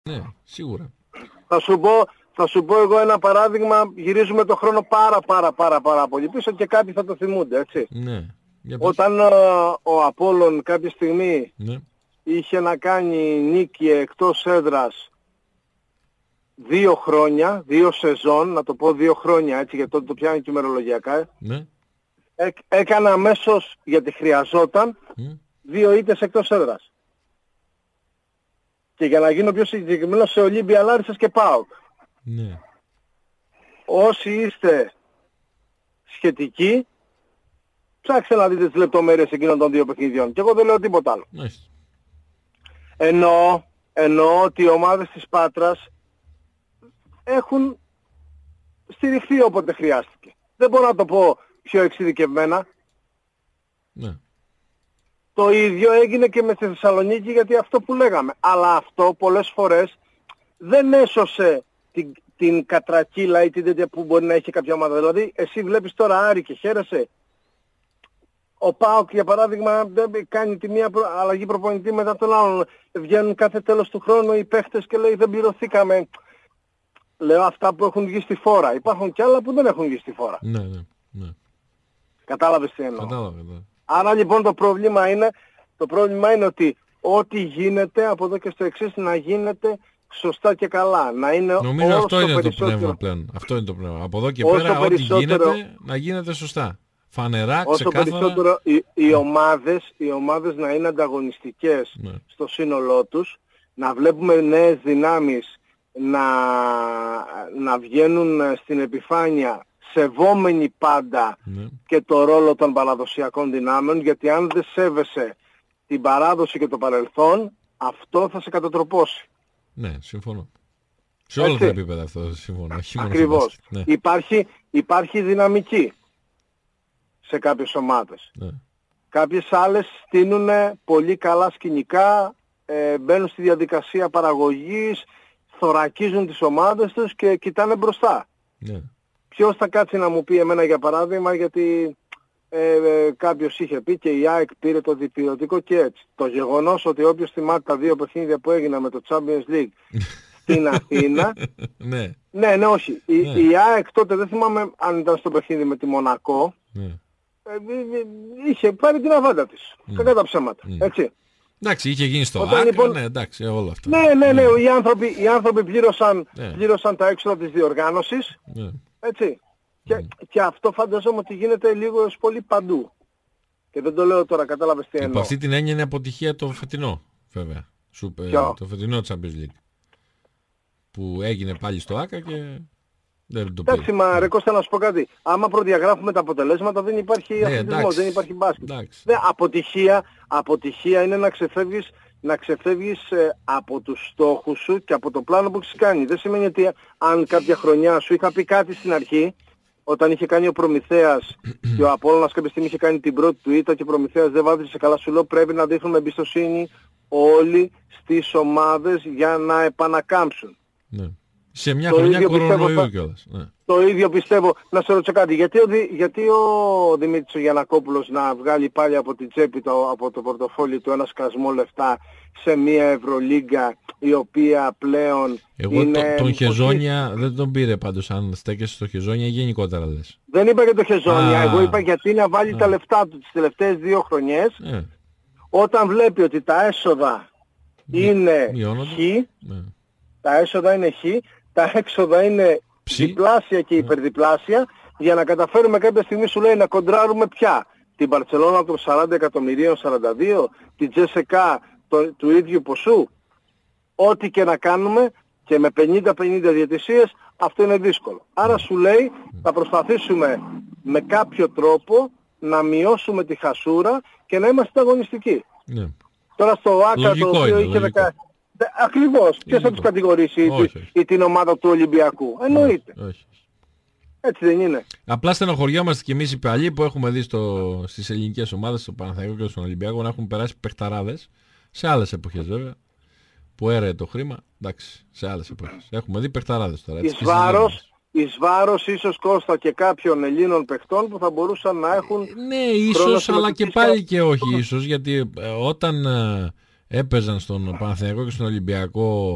Ναι, σίγουρα. Θα σου πω εγώ ένα παράδειγμα, γυρίζουμε το χρόνο πάρα πολύ πίσω και κάποιοι θα το θυμούνται, έτσι. Ναι. Όταν ο Απόλλων κάποια στιγμή είχε να κάνει νίκη εκτός έδρας 2 χρόνια, 2 σεζόν, να το πω 2 χρόνια έτσι, γιατί τότε το πιάνει και ημερολογιακά. Ναι. Έκανε αμέσως, γιατί χρειαζόταν, 2 ήττες εκτός έδρας. Και για να γίνω πιο συγκεκριμένο, σε Ολύμπια Λάρισσας και ΠΑΟΚ. Ναι. Όσοι είστε σχετικοί, ψάξτε να δείτε τις λεπτομέρειες εκείνων των 2 παιχνιδιών. Και εγώ δεν λέω τίποτα άλλο. Μάλιστα. Εννοώ ότι οι ομάδες της Πάτρας έχουν στηριχθεί όποτε χρειάστηκε. Δεν μπορώ να το πω πιο εξειδικευμένα. Ναι. Το ίδιο έγινε και με τη Θεσσαλονίκη, γιατί αυτό που λέγαμε. Αλλά αυτό πολλές φορές δεν έσωσε την κατρακύλα ή την τέτοια που μπορεί να έχει κάποια ομάδα. Δηλαδή εσύ βλέπεις τώρα Άρη και χαίρεσαι. Ο ΠΑΟΚ για παράδειγμα δεν κάνει τη μία αλλαγή προπονητή μετά τον άλλον. Βγαίνουν κάθε τέλος του χρόνου οι παίχτες και λέει δεν πληρωθήκαμε. Λέω αυτά που έχουν βγει στη φόρα. Υπάρχουν και άλλα που δεν έχουν βγει στη φόρα. Ναι. Κατάλαβες τι εννοώ. Κατάλαβε, ναι. Άρα λοιπόν το πρόβλημα είναι ότι ό,τι γίνεται από εδώ και στο εξής να γίνεται σωστά και καλά. Να είναι νομίζω αυτό είναι περισσότερο... το πνεύμα πλέον. Αυτό είναι το πνεύμα. Από εδώ και πέρα ό,τι γίνεται να γίνεται σωστά. Φανερά, όσο ξεκάθαρα. περισσότερο οι ομάδες να είναι ανταγωνιστικές στο σύνολό τους, να βλέπουμε νέες δυνάμεις να βγαίνουν στην επιφάνεια σεβόμενοι πάντα και το ρόλο των παραδοσιακών δυνάμεων, γιατί αν δεν σέβεσαι την παράδοση και το παρελθόν, αυτό θα σε κατατροπώσει. Ναι, συμφωνώ. Σε όλα τα επίπεδα αυτό συμφωνώ. Ακριβώς. Ναι. Υπάρχει δυναμική σε κάποιες ομάδες. Ναι. Κάποιες άλλες στείνουν πολύ καλά σκηνικά, μπαίνουν στη διαδικασία παραγωγής, θωρακίζουν τις ομάδες τους και κοιτάνε μπροστά. Ναι. Ποιος θα κάτσει να μου πει εμένα για παράδειγμα, γιατί κάποιος είχε πει και η ΑΕΚ πήρε το διπυρωτικό και έτσι. Το γεγονός ότι όποιος θυμάται τα 2 παιχνίδια που έγιναν με το Champions League στην Αθήνα. Ναι, όχι. Η ΑΕΚ τότε δεν θυμάμαι αν ήταν στο παιχνίδι με τη Μονακό. Είχε πάρει την αβάντα της. Κακά τα ψέματα. Έτσι. Εντάξει, είχε γίνει στο Άκρα, λοιπόν, ναι, εντάξει, όλο αυτό. Ναι, οι άνθρωποι πλήρωσαν τα έξοδα της διοργάνωσης. Έτσι. Και αυτό φανταζόμαι ότι γίνεται λίγο ως πολύ παντού. Και δεν το λέω τώρα, κατάλαβες τι εννοώ. Από αυτή την έννοια είναι αποτυχία το φετινό, βέβαια. Το φετινό Champions League. Που έγινε πάλι στο ΆΚΑ και δεν το πήρε. Εντάξει, μα ρε Κώστα, να σου πω κάτι. Άμα προδιαγράφουμε τα αποτελέσματα δεν υπάρχει αθλητισμός, δεν υπάρχει μπάσκετ. Αποτυχία είναι να ξεφεύγεις από τους στόχους σου και από το πλάνο που έχεις κάνει. Δεν σημαίνει ότι αν κάποια χρονιά σου είχα πει κάτι στην αρχή, όταν είχε κάνει ο Προμηθέας και ο Απόλλωνας κάποια στιγμή είχε κάνει την πρώτη του ήττα και ο Προμηθέας δεν βάδισε καλά, σου λέω πρέπει να δείχνουμε εμπιστοσύνη όλοι στις ομάδες για να επανακάμψουν. Ναι. Σε μια χρονιά κορονοϊού κιόλας. Ναι. Το ίδιο πιστεύω. Να σε ρωτήσω κάτι. Γιατί ο Δημήτρης ο Γιαννακόπουλος να βγάλει πάλι από την τσέπη από το πορτοφόλι του ένα σκασμό λεφτά σε μια Ευρωλίγκα η οποία πλέον είναι... Τον Χεζόνια δεν τον πήρε πάντως, αν στέκεσαι στο Χεζόνια ή γενικότερα λες. Δεν είπα για το Χεζόνια. Εγώ είπα γιατί να βάλει τα λεφτά του τις τελευταίες 2 χρονιές όταν βλέπει ότι τα έσοδα είναι χ, τα έσοδα είναι χ, τα έξοδα είναι διπλάσια και υπερδιπλάσια, για να καταφέρουμε κάποια στιγμή σου λέει να κοντράρουμε πια την Μπαρτσελώνα των 40 εκατομμυρίων 42, την Τζέσεκα του ίδιου ποσού. Ό,τι και να κάνουμε και με 50-50 διαιτησίες αυτό είναι δύσκολο. Άρα σου λέει θα προσπαθήσουμε με κάποιο τρόπο να μειώσουμε τη χασούρα και να είμαστε αγωνιστικοί. Ναι. Τώρα στο ΆΚΑ το οποίο είχε 10... Ακριβώς. Ποιος θα τους κατηγορήσει ή την ομάδα του Ολυμπιακού. Εννοείται. Όχι. Έτσι δεν είναι. Απλά στενοχωριόμαστε κι εμείς οι παλιοί που έχουμε δει στις ελληνικές ομάδες, στο Παναθηναϊκό και στον Ολυμπιακό, να έχουν περάσει παιχταράδες. Σε άλλες εποχές βέβαια. Που έρεε το χρήμα. Εντάξει, σε άλλες εποχές. Έχουμε δει παιχταράδες τώρα. Εις βάρος ίσως Κώστα και κάποιων Ελλήνων παιχτών που θα μπορούσαν να έχουν... Ναι, ίσως, αλλά και πάλι και όχι ίσως, γιατί όταν έπαιζαν στον Παναθηναϊκό και στον Ολυμπιακό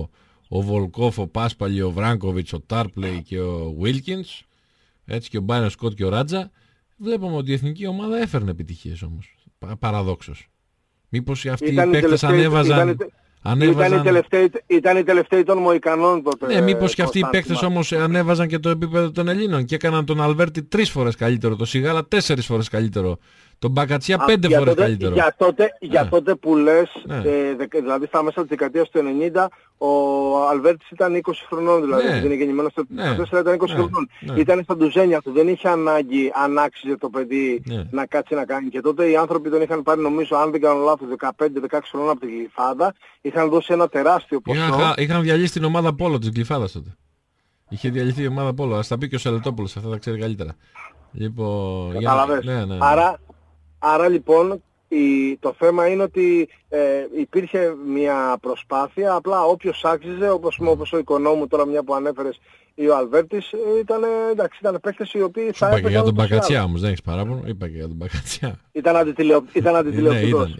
ο Βολκόφ, ο Πάσπαλι, ο Βράνκοβιτς, ο Τάρπλεϊ και ο Βίλκινς, έτσι, και ο Μπάινο Σκοτ και ο Ράτζα, βλέπαμε ότι η εθνική ομάδα έφερνε επιτυχίες όμως, παραδόξως. Μήπως αυτοί οι παίκτες ανέβαζαν... Ήταν οι τελευταίοι των Μοϊκανών τότε. Ναι, μήπως και αυτοί οι παίκτες όμως ανέβαζαν και το επίπεδο των Ελλήνων και έκαναν τον Αλβέρτη 3 φορές καλύτερο, τον Σιγάλα 4 φορές καλύτερο, τον Μπακατσία 5 φορές καλύτερο. Για τότε που λες, δηλαδή στα μέσα της δεκαετίας του 90, ο Αλβέρτης ήταν 20 χρονών, δηλαδή δεν είναι γεννημένος στο 2004, ήταν 20 χρονών. Ήταν στα ντουζένια του, δεν είχε ανάγκη, αν άξιζε το παιδί να κάτσει να κάνει. Και τότε οι άνθρωποι τον είχαν πάρει, νομίζω, αν δεν κάνω λάθος, 15-16 χρονών από τη Γλυφάδα, είχαν δώσει ένα τεράστιο ποσό. Είχαν διαλύσει την ομάδα Πόλο της Γλυφάδας τότε. Είχε διαλυθεί η ομάδα Πόλο, ας τα πει και ο Σελετόπουλος, αυτά τα ξέρει καλύτερα. Λοιπόν, ναι. Άρα λοιπόν το θέμα είναι ότι υπήρχε μια προσπάθεια, απλά όποιος άξιζε, όπως ο Οικονόμου τώρα, μια που ανέφερες, ή ο Αλβέρτης, ήταν παίκτες οι οποίοι θα έπαιζαν. Είπα και για τον Μπακατσιά όμως, δεν έχεις παράπονο, είπα και για τον Μπακατσιά. Ήταν αντιτηλεοπτικός.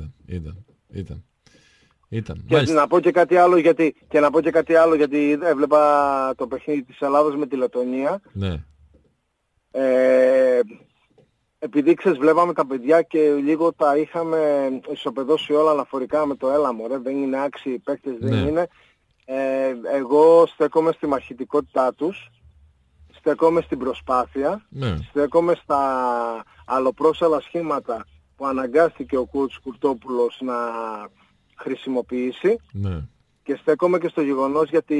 Ήταν. Και να πω και κάτι άλλο γιατί έβλεπα το παιχνίδι της Ελλάδας με τη Λετωνία. Ναι. Επειδή βλέπαμε τα παιδιά και λίγο τα είχαμε ισοπεδώσει όλα αναφορικά με το έλα μωρέ, δεν είναι άξιοι οι παίκτες, δεν είναι. Εγώ στέκομαι στη μαχητικότητά τους, στέκομαι στην προσπάθεια, στέκομαι στα αλλοπρόσαλα σχήματα που αναγκάστηκε ο coach Κουρτόπουλος να χρησιμοποιήσει, και στέκομαι και στο γεγονός, γιατί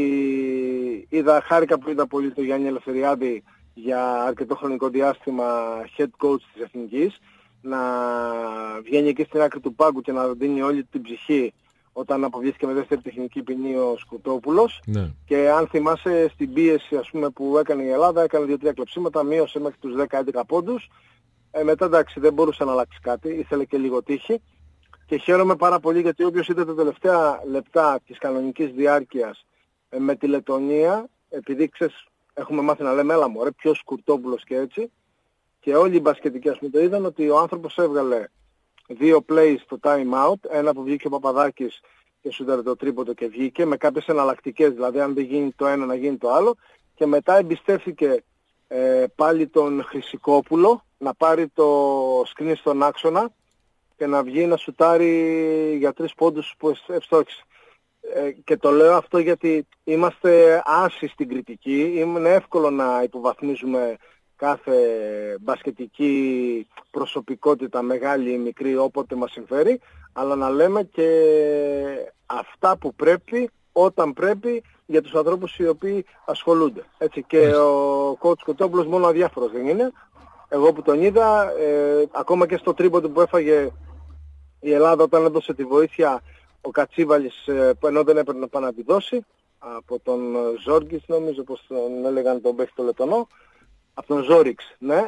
χάρηκα που είδα πολύ το Γιάννη Ελευθεριάδη για αρκετό χρονικό διάστημα head coach της Εθνικής, να βγαίνει εκεί στην άκρη του πάγκου και να δίνει όλη την ψυχή όταν αποβλήθηκε με δεύτερη τεχνική ποινή ο Σκουτόπουλος. Και αν θυμάσαι, στην πίεση, ας πούμε, που έκανε η Ελλάδα, έκανε 2-3 κλεψίματα, μείωσε μέχρι τους 10-11 πόντους. Μετά εντάξει, δεν μπορούσε να αλλάξει κάτι, ήθελε και λίγο τύχη. Και χαίρομαι πάρα πολύ, γιατί όποιος είδε τα τελευταία λεπτά της κανονικής διάρκειας με τη Λετωνία, επειδή έχουμε μάθει να λέμε έλα μωρέ, ποιος Κουρτόπουλος και έτσι, και όλοι οι μπασκετικοί, ας πούμε, το είδαν ότι ο άνθρωπος έβγαλε 2 plays στο time out, ένα που βγήκε ο Παπαδάκης και σούταρε το τρίποντο και βγήκε, με κάποιες εναλλακτικές, δηλαδή αν δεν γίνει το ένα να γίνει το άλλο, και μετά εμπιστεύθηκε πάλι τον Χρυσικόπουλο να πάρει το screen στον άξονα και να βγει να σουτάρει για 3 πόντους που ευστόχησε. Και το λέω αυτό γιατί είμαστε άσοι στην κριτική, είναι εύκολο να υποβαθμίζουμε κάθε μπασκετική προσωπικότητα, μεγάλη ή μικρή, όποτε μας συμφέρει, αλλά να λέμε και αυτά που πρέπει, όταν πρέπει, για τους ανθρώπους οι οποίοι ασχολούνται. Έτσι, και ο coach Κοτόπουλος μόνο αδιάφορος δεν είναι. Εγώ που τον είδα, ακόμα και στο τρίποντο που έφαγε η Ελλάδα όταν έδωσε τη βοήθεια ο Κατσίβαλης, που ενώ δεν έπαιρνε να πάει να τη δώσει, από τον Ζόργκης, νομίζω πως τον έλεγαν τον παίχτη το Λετωνό, από τον Ζόριξ, ναι,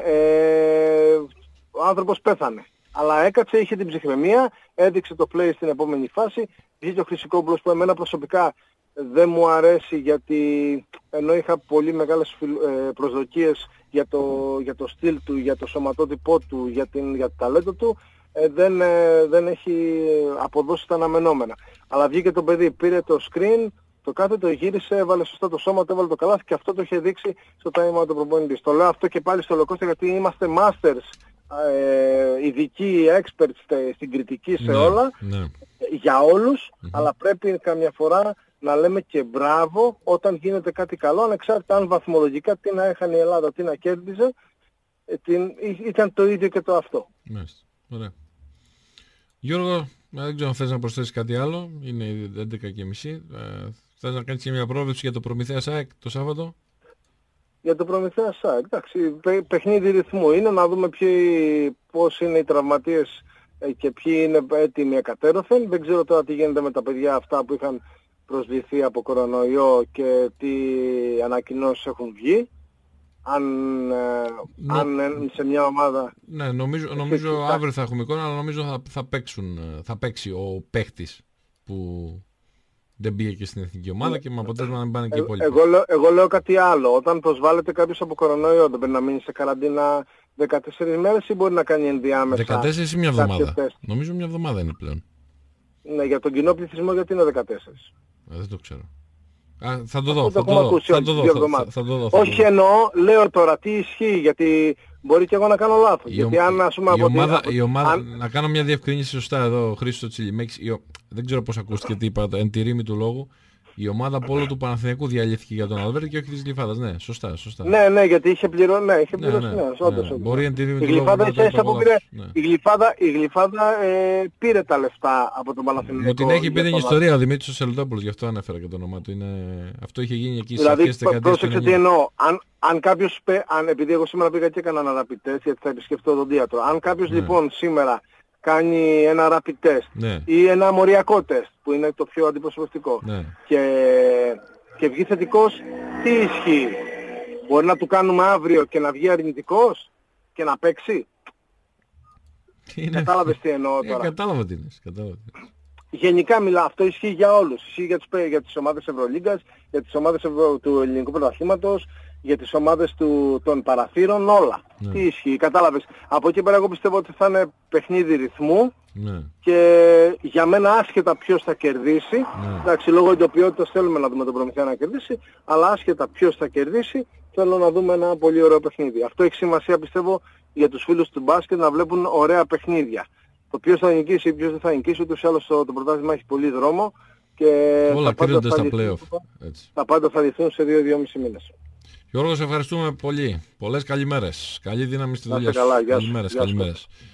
ο άνθρωπος πέθανε. Αλλά έκατσε, είχε την ψυχραιμία, έδειξε το play στην επόμενη φάση, βγήκε ο Χρυσικόπουλος που εμένα προσωπικά δεν μου αρέσει, γιατί ενώ είχα πολύ μεγάλες προσδοκίες για το στυλ του, για το σωματότυπό του, για το ταλέντο του, δεν έχει αποδώσει τα αναμενόμενα. Αλλά βγήκε το παιδί, πήρε το screen, το κάθετο, γύρισε, έβαλε σωστά το σώμα, το έβαλε το καλάθι, και αυτό το είχε δείξει στο time out του προπονητή. Το λέω αυτό και πάλι στο Λοκώστα, γιατί είμαστε masters, ειδικοί, experts στην κριτική σε όλα, για όλους, αλλά πρέπει καμιά φορά να λέμε και μπράβο όταν γίνεται κάτι καλό, ανεξάρτητα αν βαθμολογικά τι να έχανε η Ελλάδα, τι να κέρδιζε, ήταν το ίδιο και το αυτό. Μάλιστα. Ωραία. Γιώργο, δεν ξέρω αν θες να προσθέσεις κάτι άλλο, είναι 11:30. Θες να κάνεις και μια πρόβλεψη για το Προμηθέα ΣΑΕΚ το Σάββατο? Για το Προμηθέα ΣΑΕΚ, εντάξει, παιχνίδι ρυθμού είναι, να δούμε πώς είναι οι τραυματίες και ποιοι είναι έτοιμοι εκατέρωθεν. Δεν ξέρω τώρα τι γίνεται με τα παιδιά αυτά που είχαν προσβληθεί από κορονοϊό και τι ανακοινώσεις έχουν βγει. Αν σε μια ομάδα... Ναι, νομίζω αύριο θα έχουμε εικόνα, αλλά νομίζω θα παίξει ο παίχτης που δεν πήγε και στην εθνική ομάδα και με αποτέλεσμα να μην πάνε και οι υπόλοιποι. Εγώ λέω κάτι άλλο. Όταν προσβάλλεται κάποιος από κορονοϊό, δεν πρέπει να μείνει σε καραντίνα 14 μέρες ή μπορεί να κάνει ενδιάμεσα? 14 ή μια εβδομάδα? Νομίζω μια εβδομάδα είναι πλέον. Ναι, για τον κοινό πληθυσμό γιατί είναι 14? Δεν το ξέρω. Θα το δω, θα το δω. Όχι εννοώ, λέω τώρα τι ισχύει, γιατί μπορεί και εγώ να κάνω λάθος. Γιατί αν ας πούμε η ομάδα, να κάνω μια διευκρίνηση σωστά εδώ, Χρήστο Τσιλιμέκης, δεν ξέρω πώς ακούστηκε τι είπα, εν τη ρήμη του λόγου. Η ομάδα πόλο του Παναθηναϊκού διαλύθηκε για τον Αλβέρτη και όχι της Γλυφάδας. Ναι, σωστά. Ναι, γιατί είχε πληρώσει. Ναι, όντως. Μπορεί εν τη ρήμη του λόγου. Η Γλυφάδα πήρε τα λεφτά από τον Παναθηναϊκό. Μου την έχει πει την ιστορία ο Δημήτρης ο Σελντόπουλος, γι' αυτό ανέφερα και το όνομά του. Αυτό είχε γίνει εκεί στις αρχές της δεκαετίας του 90. Πρόσεξε τι εννοώ. Αν κάποιος, επειδή εγώ σήμερα πήγα και έκανα ένα rapid test, γιατί θα επισκεφτώ τον Δίατρο. Αν κάποιος λοιπόν σήμερα κάνει ένα rapid test ή ένα μοριακό τεστ που είναι το πιο αντιπροσωπευτικό και βγει θετικός, τι ισχύει? Μπορεί να του κάνουμε αύριο και να βγει αρνητικός και να παίξει? Κατάλαβες τι εννοώ τώρα? Κατάλαβα τι είναι. Γενικά μιλάω, αυτό ισχύει για όλους. Ισχύει για τις ομάδες Ευρωλίγκας, για τις ομάδες του ελληνικού πρωταθλήματος, για τις ομάδες των παραθύρων, όλα. Τι ισχύει, κατάλαβες? Από εκεί πέρα εγώ πιστεύω ότι θα είναι παιχνίδι ρυθμού και για μένα άσχετα ποιος θα κερδίσει, εντάξει, λόγω ιδιοποιότητας θέλουμε να δούμε τον Προμηθέα να κερδίσει, αλλά άσχετα ποιος θα κερδίσει θέλω να δούμε ένα πολύ ωραίο παιχνίδι. Αυτό έχει σημασία πιστεύω για τους φίλους του μπάσκετ να βλέπουν ωραία παιχνίδια. Το ποιος θα νικήσει ή ποιος δεν θα νικήσει, ούτως ή άλλως το πρωτάθλημα έχει πολύ δρόμο και όλα κρίνονται στα play-off. Τα πάντα θα λυθούν σε 2-2,5 μήνες. Γιώργο, σε ευχαριστούμε πολύ. Πολλές καλημέρες. Καλή δύναμη στη δουλειά σου. Καλημέρες.